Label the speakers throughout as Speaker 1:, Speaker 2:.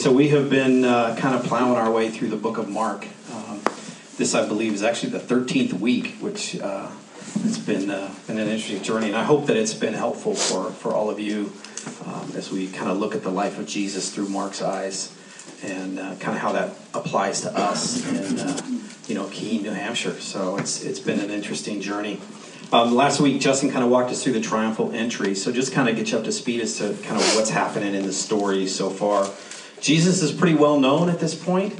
Speaker 1: So we have been kind of plowing our way through the book of Mark. This, I believe, is actually the 13th week, which it's been an interesting journey. And I hope that it's been helpful for all of you as we kind of look at the life of Jesus through Mark's eyes and kind of how that applies to us in Keene, New Hampshire. So it's been an interesting journey. Last week, Justin kind of walked us through the triumphal entry. So just kind of get you up to speed as to kind of what's happening in the story so far. Jesus is pretty well known at this point.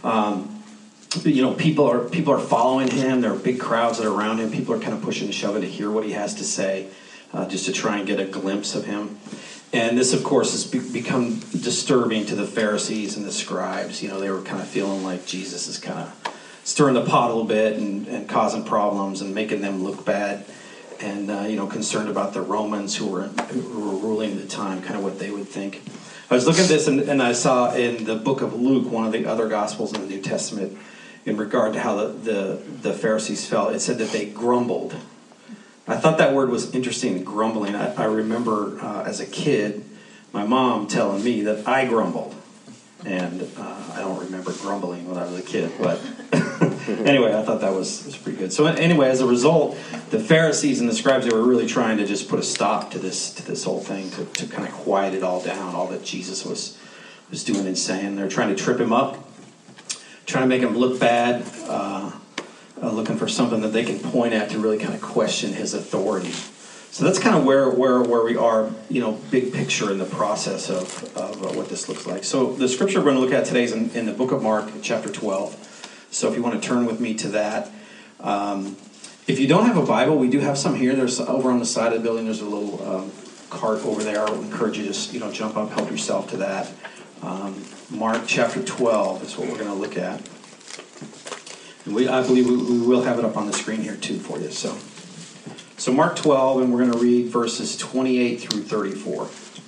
Speaker 1: People are following him. There are big crowds that are around him. People are kind of pushing and shoving to hear what he has to say, just to try and get a glimpse of him. And this, of course, has become disturbing to the Pharisees and the scribes. They were kind of feeling like Jesus is kind of stirring the pot a little bit and causing problems and making them look bad. And, concerned about the Romans who were ruling at the time, kind of what they would think. I was looking at this, and I saw in the book of Luke, one of the other Gospels in the New Testament, in regard to how the Pharisees felt, it said that they grumbled. I thought that word was interesting, grumbling. I remember as a kid, my mom telling me that I grumbled. And I don't remember grumbling when I was a kid, but anyway, I thought that was pretty good. So anyway, as a result, the Pharisees and the scribes, they were really trying to just put a stop to this whole thing, to kind of quiet it all down, all that Jesus was doing and saying. They're trying to trip him up, trying to make him look bad, looking for something that they can point at to really kind of question his authority. So that's kind of where we are, big picture in the process of what this looks like. So the scripture we're going to look at today is in the book of Mark, chapter 12. So if you want to turn with me to that. If you don't have a Bible, we do have some here. There's over on the side of the building, there's a little cart over there. I would encourage you to just, jump up, help yourself to that. Mark chapter 12 is what we're going to look at. And I believe we will have it up on the screen here too for you. So Mark 12, and we're going to read verses 28 through 34.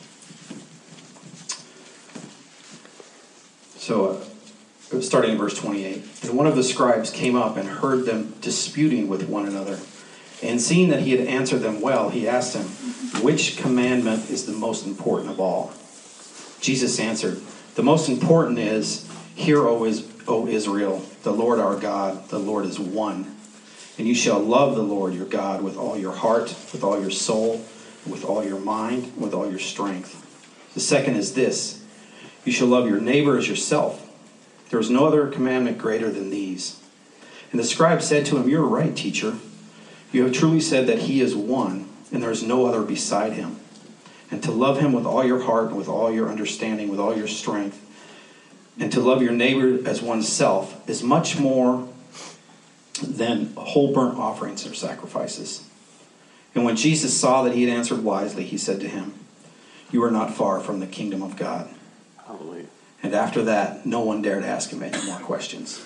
Speaker 1: So, starting in verse 28. And one of the scribes came up and heard them disputing with one another. And seeing that he had answered them well, he asked him, "Which commandment is the most important of all?" Jesus answered, "The most important is, Hear, O Israel, the Lord our God, the Lord is one. And you shall love the Lord your God with all your heart, with all your soul, with all your mind, with all your strength. The second is this, you shall love your neighbor as yourself. There is no other commandment greater than these." And the scribe said to him, "You are right, teacher. You have truly said that he is one, and there is no other beside him. And to love him with all your heart, and with all your understanding, with all your strength, and to love your neighbor as oneself is much more than whole burnt offerings or sacrifices." And when Jesus saw that he had answered wisely, he said to him, "You are not far from the kingdom of God."
Speaker 2: Hallelujah.
Speaker 1: And after that, no one dared ask him any more questions.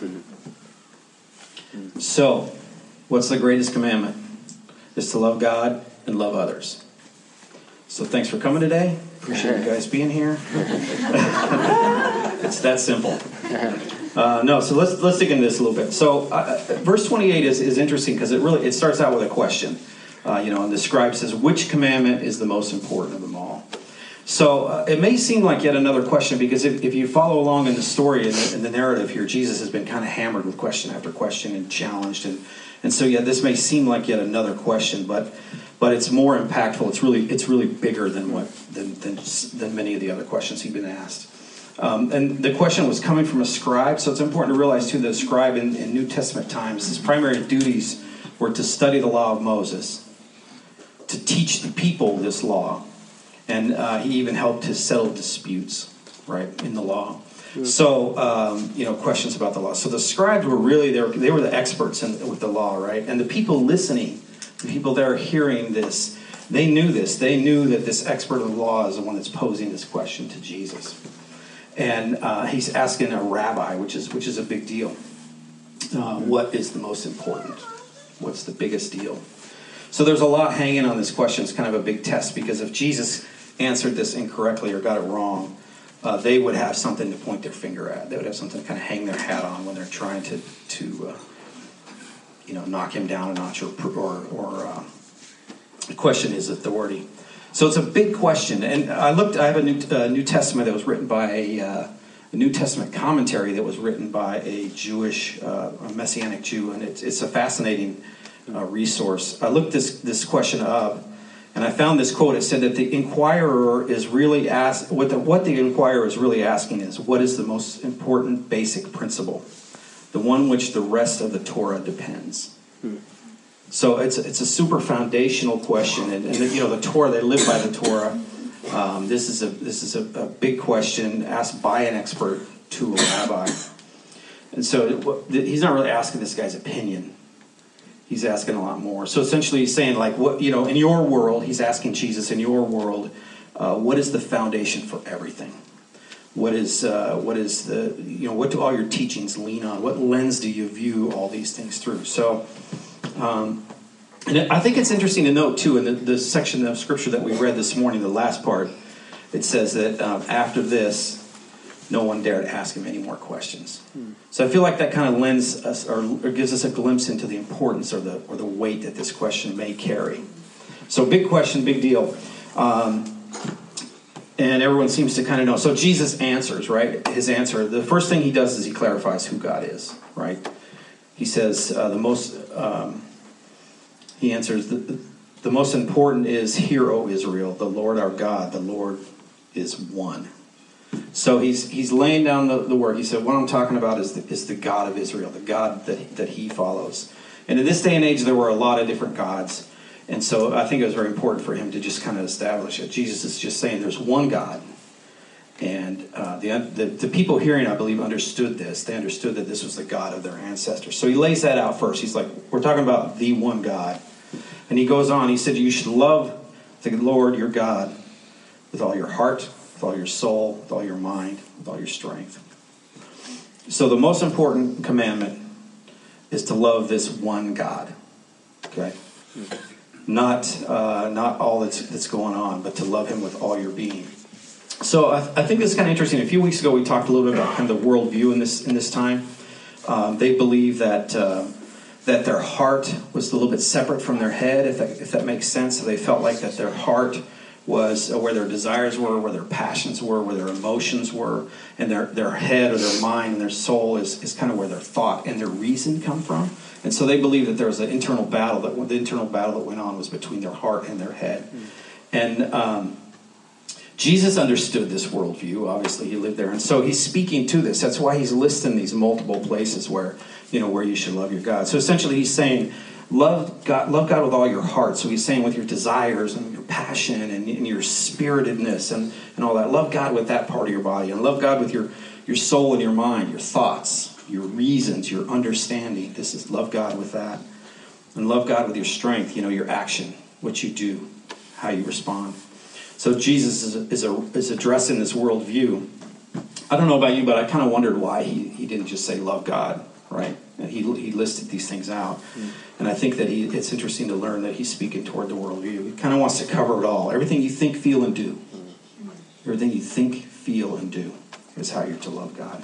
Speaker 1: So, what's the greatest commandment? It's to love God and love others. So thanks for coming today. Appreciate you guys being here. It's that simple. So let's dig into this a little bit. So verse 28 is interesting because it starts out with a question. And the scribe says, "Which commandment is the most important of them all?" So it may seem like yet another question because if you follow along in the story in the narrative here, Jesus has been kind of hammered with question after question and challenged, and so this may seem like yet another question, but it's more impactful. It's really bigger than many of the other questions he'd been asked. And the question was coming from a scribe, so it's important to realize too that a scribe in New Testament times, his primary duties were to study the law of Moses, to teach the people this law, and he even helped to settle disputes, right, in the law. So, questions about the law. So the scribes were really, they were the experts with the law, right? And the people listening, the people there hearing this, they knew this. They knew that this expert of the law is the one that's posing this question to Jesus. And he's asking a rabbi, which is a big deal. What is the most important? What's the biggest deal? So there's a lot hanging on this question. It's kind of a big test because if Jesus answered this incorrectly or got it wrong, they would have something to point their finger at. They would have something to kind of hang their hat on when they're trying to knock him down a notch or question his authority. So it's a big question, and I have a New Testament that was written by New Testament commentary that was written by a Jewish, a Messianic Jew, and it's a fascinating resource. I looked this question up, and I found this quote. It said that the inquirer is really what the inquirer is really asking is, what is the most important basic principle, the one which the rest of the Torah depends. So it's a super foundational question, and the Torah, they live by the Torah. This is a big question asked by an expert to a rabbi, and so he's not really asking this guy's opinion. He's asking a lot more. So essentially, he's saying, like, what in your world, he's asking Jesus, in your world, what is the foundation for everything? What do all your teachings lean on? What lens do you view all these things through? So, and I think it's interesting to note too, in the section of scripture that we read this morning, the last part, it says that after this, no one dared ask him any more questions. So I feel like that kind of lends us, or gives us a glimpse into the importance or the weight that this question may carry. So big question, big deal. And everyone seems to kind of know. So Jesus answers, right? His answer, the first thing he does is he clarifies who God is, right? He says he answers, the most important is, hear, O Israel, the Lord our God, the Lord is one. So he's laying down the word. He said, what I'm talking about is the God of Israel, the God that he follows. And in this day and age, there were a lot of different gods. And so I think it was very important for him to just kind of establish it. Jesus is just saying there's one God. And the people hearing, I believe, understood this. They understood that this was the God of their ancestors. So he lays that out first. He's like, we're talking about the one God. And he goes on. He said, you should love the Lord your God with all your heart, with all your soul, with all your mind, with all your strength. So the most important commandment is to love this one God. Okay? Not all that's going on, but to love him with all your being. So I think this is kind of interesting. A few weeks ago, we talked a little bit about kind of the worldview in this time. They believe that their heart was a little bit separate from their head, if that makes sense. So they felt like that their heart was where their desires were, where their passions were, where their emotions were, and their head or their mind and their soul is kind of where their thought and their reason come from. And so they believe that there was an internal battle, the internal battle that went on was between their heart and their head. And Jesus understood this worldview. Obviously, he lived there. And so he's speaking to this. That's why he's listing these multiple places where you should love your God. So essentially, he's saying, love God with all your heart. So he's saying with your desires and your passion and your spiritedness and all that. Love God with that part of your body. And love God with your soul and your mind, your thoughts, your reasons, your understanding. This is love God with that. And love God with your strength, your action, what you do, how you respond. So Jesus is addressing this worldview. I don't know about you, but I kind of wondered why he didn't just say love God, right? And he listed these things out. And I think that it's interesting to learn that he's speaking toward the worldview. He kind of wants to cover it all. Everything you think, feel, and do. Everything you think, feel, and do is how you're to love God.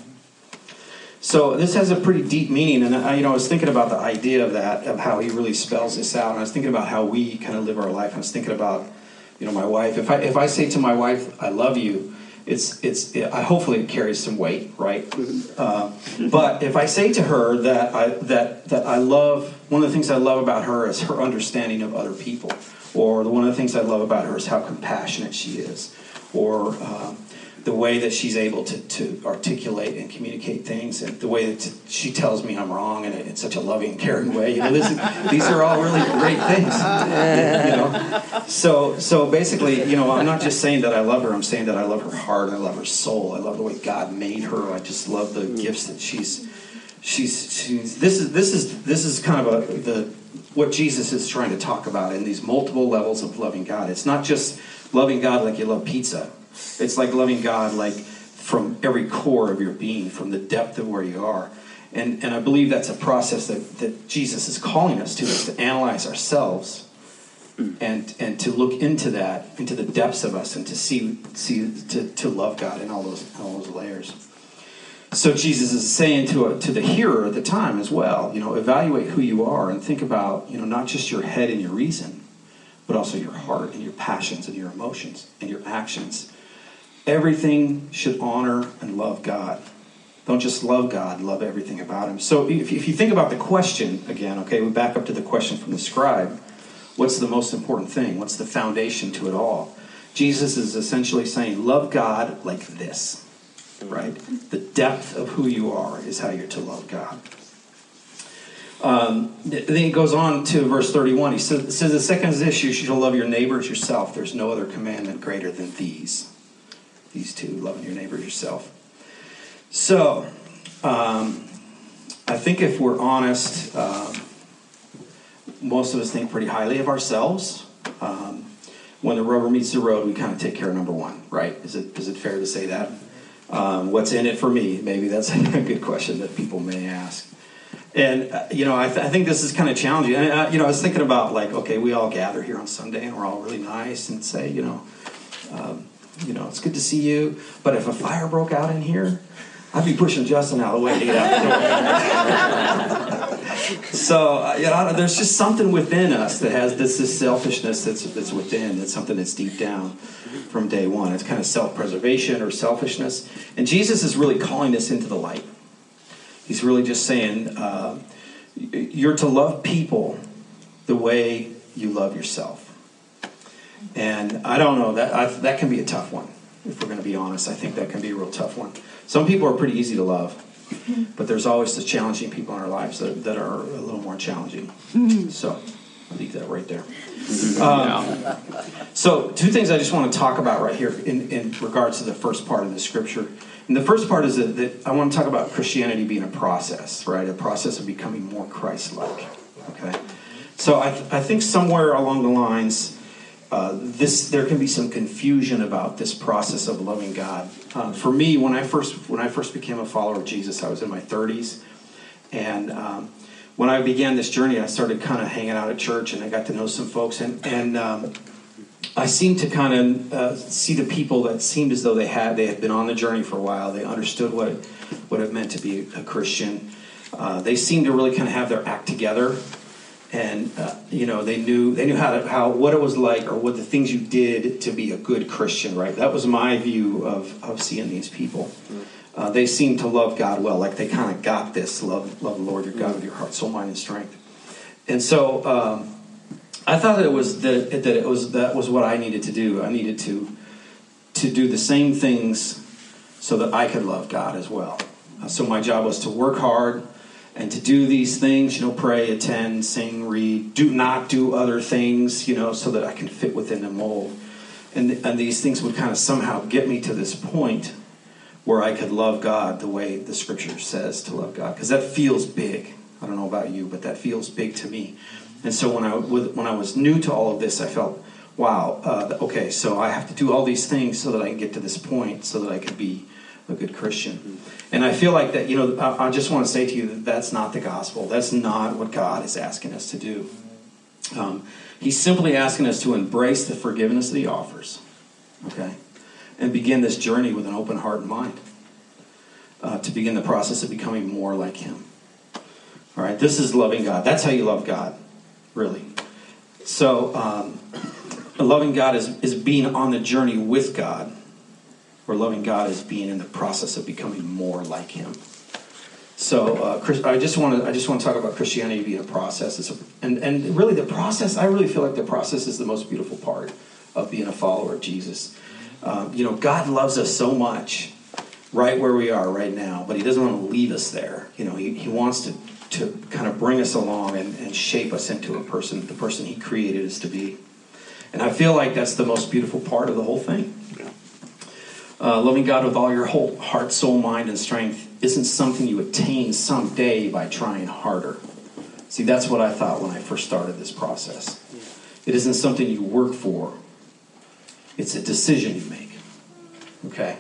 Speaker 1: So this has a pretty deep meaning, and I was thinking about the idea of how he really spells this out, and I was thinking about how we kind of live our life. I was thinking about, my wife. If I say to my wife, "I love you," hopefully it carries some weight, right? But if I say to her that I love, one of the things I love about her is her understanding of other people, or one of the things I love about her is how compassionate she is, or the way that she's able to articulate and communicate things, and the way that she tells me I'm wrong in such a loving, caring way. These are all really great things. So basically, I'm not just saying that I love her. I'm saying that I love her heart. I love her soul. I love the way God made her. I just love the gifts that she's. This is kind of what Jesus is trying to talk about in these multiple levels of loving God. It's not just loving God like you love pizza. It's like loving God like from every core of your being, from the depth of where you are. And I believe that's a process that Jesus is calling us to, is to analyze ourselves and to look into that, into the depths of us, and to love God in all those layers. So Jesus is saying to the hearer at the time as well, evaluate who you are and think about, not just your head and your reason, but also your heart and your passions and your emotions and your actions. Everything should honor and love God. Don't just love God, love everything about him. So if you think about the question again, okay, we back up to the question from the scribe. What's the most important thing? What's the foundation to it all? Jesus is essentially saying, love God like this, right? The depth of who you are is how you're to love God. Then he goes on to verse 31. He says, the second is this: you shall love your neighbor as yourself. There's no other commandment greater than these two, loving your neighbor as yourself. So, I think if we're honest, most of us think pretty highly of ourselves. When the rubber meets the road, we kind of take care of number one, right? Is it fair to say that? What's in it for me? Maybe that's a good question that people may ask. And, I think this is kind of challenging. And, I was thinking about, okay, we all gather here on Sunday, and we're all really nice and say, it's good to see you. But if a fire broke out in here, I'd be pushing Justin out of the way to get out the door. So, there's just something within us that has this selfishness that's within. It's something that's deep down from day one. It's kind of self-preservation or selfishness. And Jesus is really calling this into the light. He's really just saying, you're to love people the way you love yourself. And I don't know, that can be a tough one. If we're going to be honest, I think that can be a real tough one. Some people are pretty easy to love, but there's always the challenging people in our lives that are a little more challenging. So I'll leave that right there. So two things I just want to talk about right here in regards to the first part of the scripture. And the first part is that I want to talk about Christianity being a process, right? A process of becoming more Christ-like. Okay. So I think somewhere along the lines, there can be some confusion about this process of loving God. For me, when I first became a follower of Jesus, I was in my 30s, and when I began this journey, I started kind of hanging out at church, and I got to know some folks, and I seemed to kind of see the people that seemed as though they had been on the journey for a while. They understood what it meant to be a Christian. They seemed to really kind of have their act together. And they knew how what it was like, or what the things you did to be a good Christian, right? That was my view of seeing these people. They seemed to love God well, like they kind of got this: love the Lord your God with your heart, soul, mind, and strength. And so I thought that was what I needed to do. I needed to do the same things so that I could love God as well. So my job was to work hard. And to do these things, pray, attend, sing, read, not do other things, so that I can fit within the mold. And these things would kind of somehow get me to this point where I could love God the way the Scripture says to love God. Because that feels big. I don't know about you, but that feels big to me. And so when I was new to all of this, I felt, wow, okay, so I have to do all these things so that I can get to this point, so that I could be a good Christian. And I feel like that, I just want to say to you that that's not the gospel. That's not what God is asking us to do. He's simply asking us to embrace the forgiveness that he offers, okay, and begin this journey with an open heart and mind, to begin the process of becoming more like him. All right, this is loving God. That's how you love God, really. So loving God is being on the journey with God. Where loving God is being in the process of becoming more like him. So I just want to talk about Christianity being a process. And really the process, I really feel like the process is the most beautiful part of being a follower of Jesus. God loves us so much right where we are right now, but he doesn't want to leave us there. He wants to kind of bring us along and shape us into the person he created us to be. And I feel like that's the most beautiful part of the whole thing. Loving God with all your whole heart, soul, mind, and strength isn't something you attain someday by trying harder. See, that's what I thought when I first started this process. It isn't something you work for. It's a decision you make. Okay?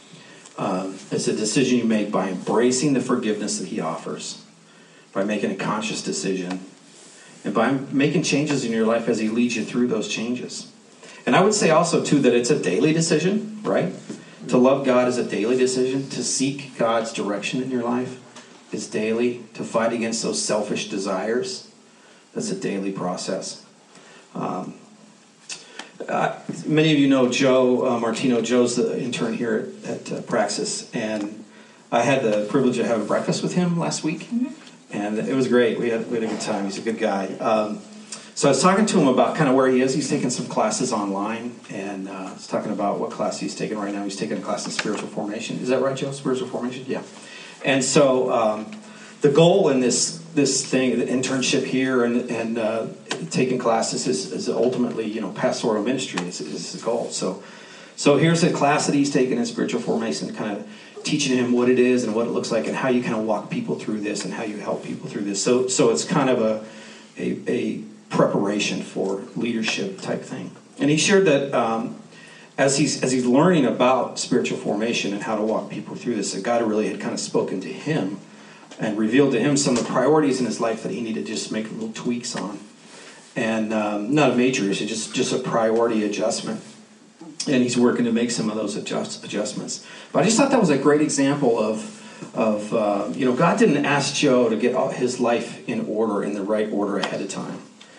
Speaker 1: It's a decision you make by embracing the forgiveness that he offers, by making a conscious decision, and by making changes in your life as he leads you through those changes. And I would say also, too, that it's a daily decision, right? To love God is a daily decision. To seek God's direction in your life is daily. To fight against those selfish desires, that's a daily process. Many of you know Joe Martino. Joe's the intern here at Praxis, and I had the privilege of having breakfast with him last week, and it was great. We had a good time. He's a good guy. So I was talking to him about kind of where he is. He's taking some classes online, and I was talking about what class he's taking right now. He's taking a class in spiritual formation. Is that right, Joe? Spiritual formation? Yeah. And so the goal in this thing, the internship here and taking classes is ultimately, pastoral ministry is the goal. So here's a class that he's taking in spiritual formation, kind of teaching him what it is and what it looks like and how you kind of walk people through this and how you help people through this. So it's kind of a preparation for leadership type thing. And he shared that as he's learning about spiritual formation and how to walk people through this, that God really had kind of spoken to him and revealed to him some of the priorities in his life that he needed to just make little tweaks on. And not a major issue, just a priority adjustment. And he's working to make some of those adjustments. But I just thought that was a great example of God didn't ask Joe to get his life in order, in the right order ahead of time.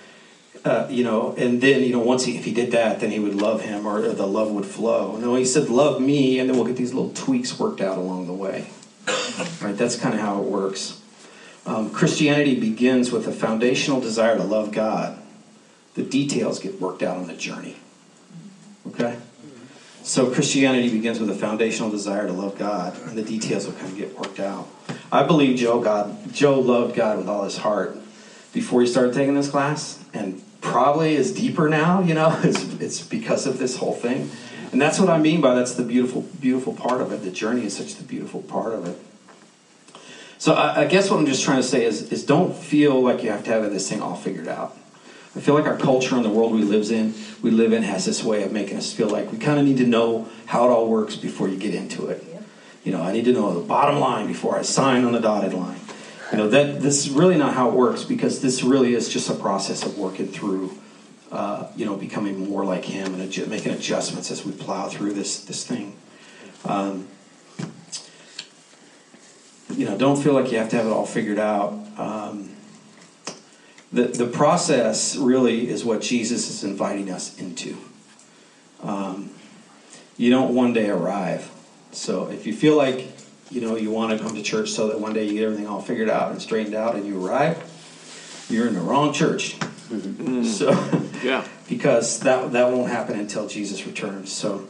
Speaker 1: And then, once if he did that, then he would love him or the love would flow. No, he said, love me, and then we'll get these little tweaks worked out along the way. Right? That's kind of how it works. Christianity begins with a foundational desire to love God. The details get worked out on the journey. Okay? So Christianity begins with a foundational desire to love God, and the details will kind of get worked out. I believe Joe loved God with all his heart before he started taking this class, and probably is deeper now, it's because of this whole thing. And that's what I mean by that's the beautiful part of it. The journey is such the beautiful part of it. So I guess what I'm just trying to say is don't feel like you have to have this thing all figured out. I feel like our culture and the world we live in has this way of making us feel like we kind of need to know how it all works before you get into it. I need to know the bottom line before I sign on the dotted line. This is really not how it works, because this really is just a process of working through, becoming more like him and making adjustments as we plow through this thing. Don't feel like you have to have it all figured out. The process really is what Jesus is inviting us into. You don't one day arrive. So if you feel like, you want to come to church so that one day you get everything all figured out and straightened out and you arrive, you're in the wrong church. Mm-hmm. So, yeah, because that won't happen until Jesus returns.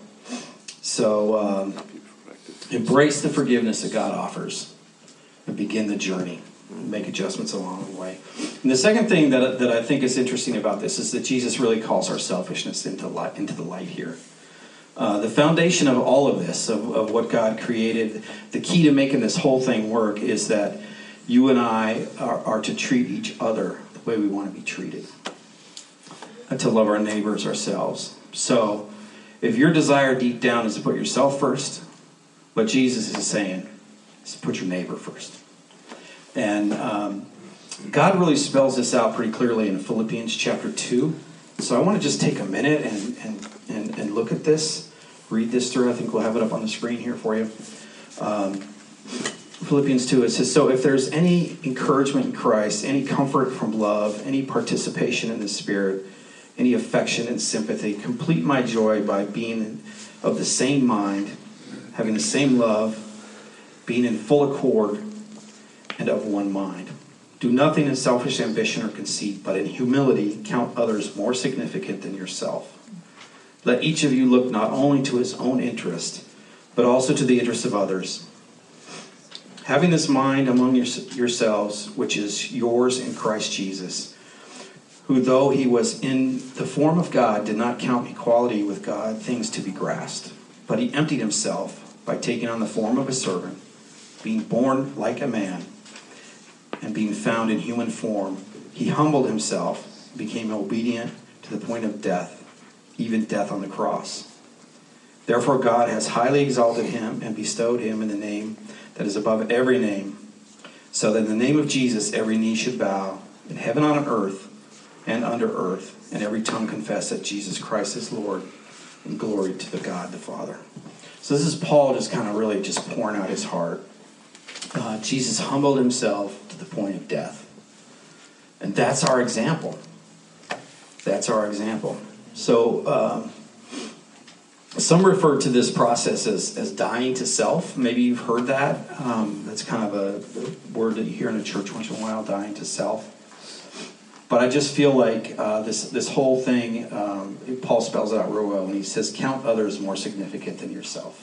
Speaker 1: So embrace the forgiveness that God offers and begin the journey. Make adjustments along the way. And the second thing that I think is interesting about this is that Jesus really calls our selfishness into the light here. The foundation of all of this, of what God created, the key to making this whole thing work is that you and I are to treat each other the way we want to be treated, and to love our neighbors ourselves. So if your desire deep down is to put yourself first, what Jesus is saying is to put your neighbor first. And God really spells this out pretty clearly in Philippians chapter 2. So I want to just take a minute and look at this, read this through. I think we'll have it up on the screen here for you. Philippians 2, it says, so if there's any encouragement in Christ, any comfort from love, any participation in the Spirit, any affection and sympathy, complete my joy by being of the same mind, having the same love, being in full accord, and of one mind. Do nothing in selfish ambition or conceit, but in humility count others more significant than yourself. Let each of you look not only to his own interest, but also to the interest of others. Having this mind among yourselves, which is yours in Christ Jesus, who though he was in the form of God, did not count equality with God things to be grasped, but he emptied himself by taking on the form of a servant, being born like a man, and being found in human form, he humbled himself, became obedient to the point of death, even death on the cross. Therefore God has highly exalted him and bestowed him in the name that is above every name, so that in the name of Jesus every knee should bow, in heaven on earth and under earth, and every tongue confess that Jesus Christ is Lord, and glory to the God the Father. So this is Paul just kind of really just pouring out his heart. Jesus humbled himself to the point of death. And that's our example. That's our example. So some refer to this process as dying to self. Maybe you've heard that. That's kind of a word that you hear in a church once in a while, dying to self. But I just feel like this whole thing, Paul spells it out real well, and he says, count others more significant than yourself.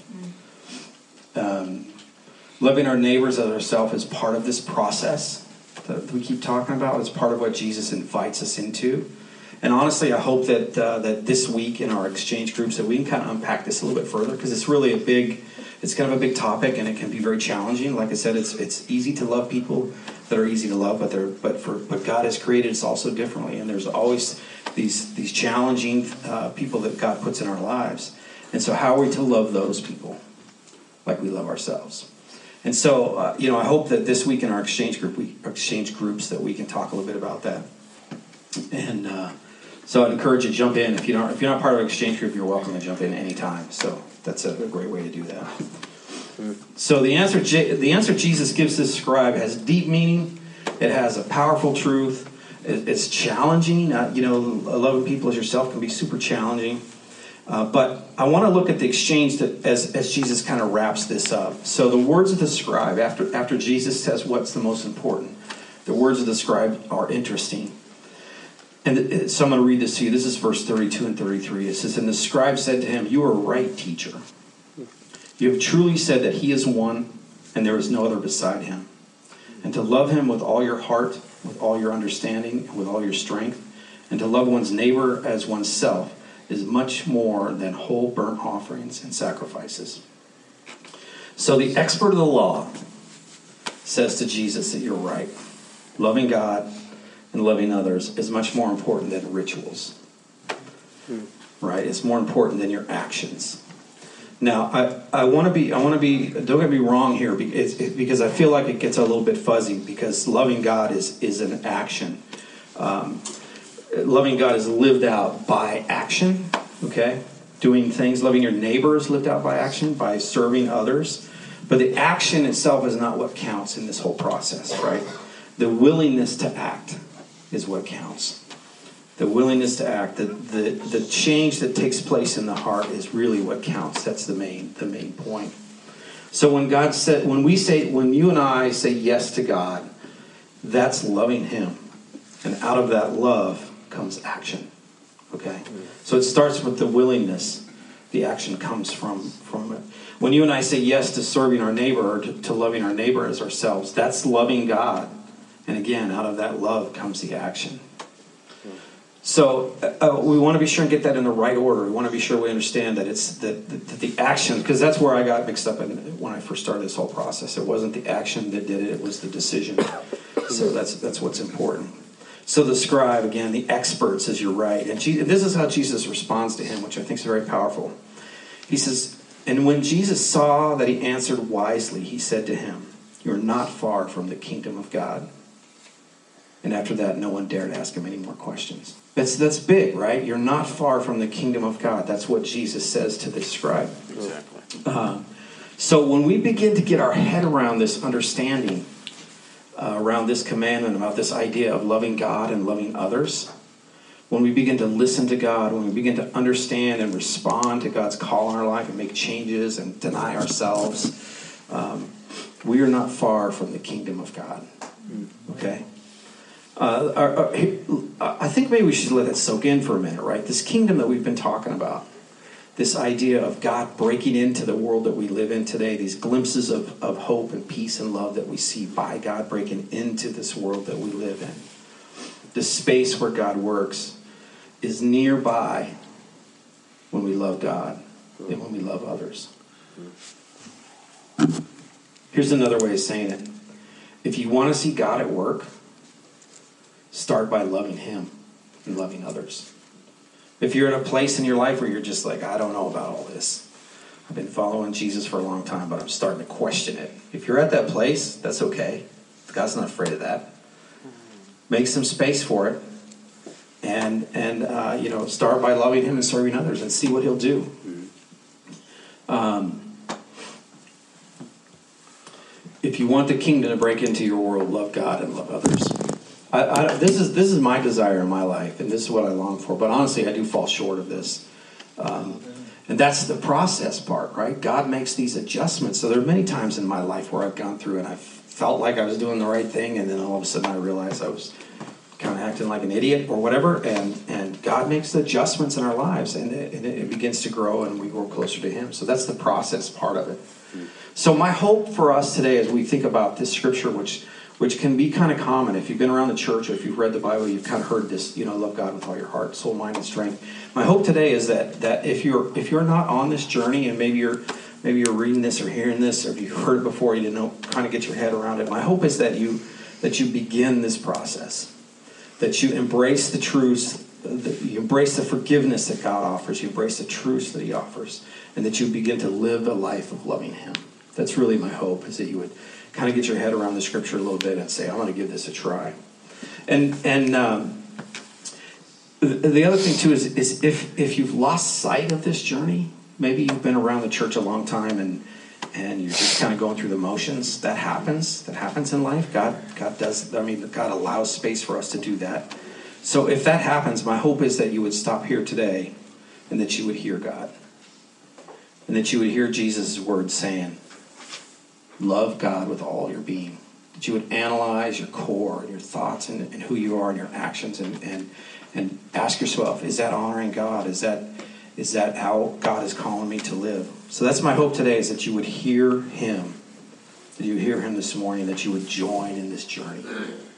Speaker 1: Loving our neighbors as ourselves is part of this process that we keep talking about. It's part of what Jesus invites us into. And honestly, I hope that that this week in our exchange groups that we can kind of unpack this a little bit further, because it's really it's kind of a big topic, and it can be very challenging. Like I said, it's easy to love people that are easy to love, but God has created us also differently, and there's always these challenging people that God puts in our lives. And so how are we to love those people like we love ourselves? And so I hope that this week in our exchange groups that we can talk a little bit about that. And so I'd encourage you to jump in. If you're not part of an exchange group, you're welcome to jump in anytime. So that's a great way to do that. So the answer Jesus gives this scribe has deep meaning. It has a powerful truth. It's challenging. Loving people as yourself can be super challenging. But I want to look at the exchange as Jesus kind of wraps this up. So the words of the scribe, after Jesus says what's the most important, the words of the scribe are interesting. And so I'm going to read this to you. This is verse 32 and 33. It says, "And the scribe said to him, 'You are right, teacher. You have truly said that he is one, and there is no other beside him. And to love him with all your heart, with all your understanding, and with all your strength, and to love one's neighbor as oneself is much more than whole burnt offerings and sacrifices.'" So the expert of the law says to Jesus that you're right. Loving God and loving others is much more important than rituals. Right? It's more important than your actions. Now, I want to be. Don't get me wrong here, because I feel like it gets a little bit fuzzy. Because loving God is an action. Loving God is lived out by action. Okay, doing things. Loving your neighbor is lived out by action, by serving others. But the action itself is not what counts in this whole process, right? The willingness to act is what counts. The willingness to act, the change that takes place in the heart is really what counts. That's the main point. So when you and I say yes to God, that's loving Him, and out of that love comes action. Okay, so it starts with the willingness. The action comes from it. When you and I say yes to serving our neighbor, or to loving our neighbor as ourselves, that's loving God, and again, out of that love comes the action. So we want to be sure and get that in the right order. We want to be sure we understand that it's that the action, because that's where I got mixed up in when I first started this whole process. It wasn't the action that did it; it was the decision. So that's what's important. So the scribe, again, the expert, says you're right, and this is how Jesus responds to him, which I think is very powerful. He says, "And when Jesus saw that he answered wisely, he said to him, 'You're not far from the kingdom of God.' And after that, no one dared ask him any more questions." That's big, right? You're not far from the kingdom of God. That's what Jesus says to this scribe.
Speaker 2: Exactly.
Speaker 1: So when we begin to get our head around this understanding, around this commandment, about this idea of loving God and loving others, when we begin to listen to God, when we begin to understand and respond to God's call in our life and make changes and deny ourselves, we are not far from the kingdom of God. Okay? I think maybe we should let it soak in for a minute, right? This kingdom that we've been talking about, this idea of God breaking into the world that we live in today, these glimpses of hope and peace and love that we see by God breaking into this world that we live in. The space where God works is nearby when we love God and when we love others. Here's another way of saying it. If you want to see God at work, start by loving Him and loving others. If you're in a place in your life where you're just like, I don't know about all this. I've been following Jesus for a long time, but I'm starting to question it. If you're at that place, that's okay. God's not afraid of that. Make some space for it. And start by loving Him and serving others and see what He'll do. If you want the kingdom to break into your world, love God and love others. This is my desire in my life, and this is what I long for. But honestly, I do fall short of this. And that's the process part, right? God makes these adjustments. So there are many times in my life where I've gone through and I felt like I was doing the right thing, and then all of a sudden I realized I was kind of acting like an idiot or whatever. And God makes the adjustments in our lives, and it begins to grow, and we grow closer to Him. So that's the process part of it. So my hope for us today, as we think about this scripture, which can be kind of common. If you've been around the church or if you've read the Bible, you've kind of heard this, love God with all your heart, soul, mind, and strength. My hope today is that if you're not on this journey, and maybe you're reading this or hearing this, or if you've heard it before, you didn't know, trying to get your head around it. My hope is that you begin this process, that you embrace the truths, you embrace the forgiveness that God offers, you embrace the truths that He offers, and that you begin to live a life of loving Him. That's really my hope, is that you would kind of get your head around the scripture a little bit and say, I'm going to give this a try. And the other thing too is if you've lost sight of this journey, maybe you've been around the church a long time and you're just kind of going through the motions. That happens in life. God allows space for us to do that. So if that happens, my hope is that you would stop here today and that you would hear God. And that you would hear Jesus' words saying, love God with all your being. That you would analyze your core and your thoughts and who you are and your actions and ask yourself, is that honoring God? Is that how God is calling me to live? So that's my hope today, is that you would hear Him. That you would hear Him this morning, that you would join in this journey.